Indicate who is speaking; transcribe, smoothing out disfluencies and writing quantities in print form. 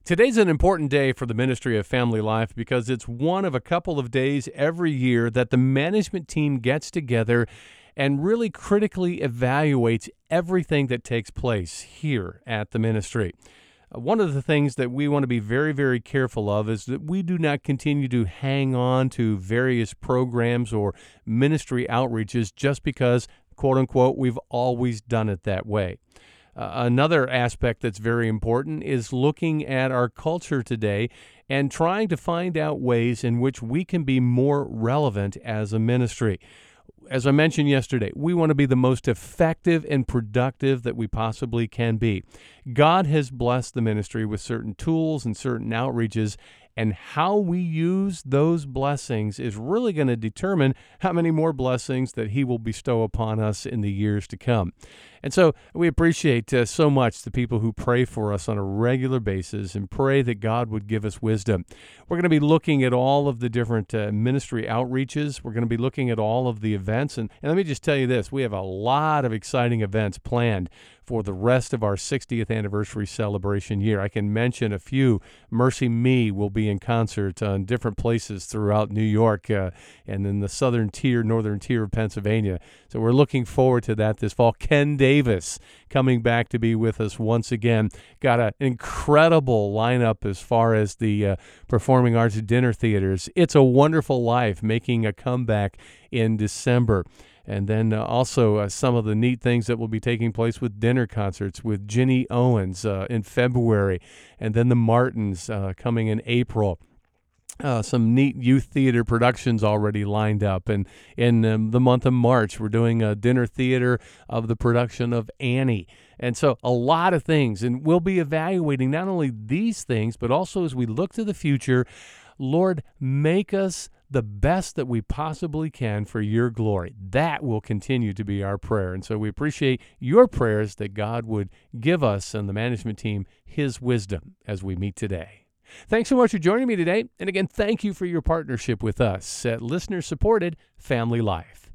Speaker 1: Today's an important day for the Ministry of Family Life because it's one of a couple of days every year that the management team gets together and really critically evaluates everything that takes place here at the ministry. One of the things that we want to be very, very careful of is that we do not continue to hang on to various programs or ministry outreaches just because, quote unquote, we've always done it that way. Another aspect that's very important is looking at our culture today and trying to find out ways in which we can be more relevant as a ministry. As I mentioned yesterday, we want to be the most effective and productive that we possibly can be. God has blessed the ministry with certain tools and certain outreaches, and how we use those blessings is really going to determine how many more blessings that He will bestow upon us in the years to come. And so we appreciate so much the people who pray for us on a regular basis and pray that God would give us wisdom. We're going to be looking at all of the different ministry outreaches. We're going to be looking at all of the events. And let me just tell you this, we have a lot of exciting events planned for the rest of our 60th anniversary celebration year. I can mention a few. Mercy Me will be in concert in different places throughout New York and in the southern tier, northern tier of Pennsylvania. So we're looking forward to that this fall. Ken Davis coming back to be with us once again. Got an incredible lineup as far as the performing arts dinner theaters. It's a Wonderful Life making a comeback in December. And then also some of the neat things that will be taking place with dinner concerts with Ginny Owens in February, and then the Martins coming in April. Some neat youth theater productions already lined up. And in the month of March, we're doing a dinner theater of the production of Annie. And so a lot of things. And we'll be evaluating not only these things, but also as we look to the future, Lord, make us the best that we possibly can for your glory. That will continue to be our prayer. And so we appreciate your prayers that God would give us and the management team His wisdom as we meet today. Thanks so much for joining me today. And again, thank you for your partnership with us at listener-supported Family Life.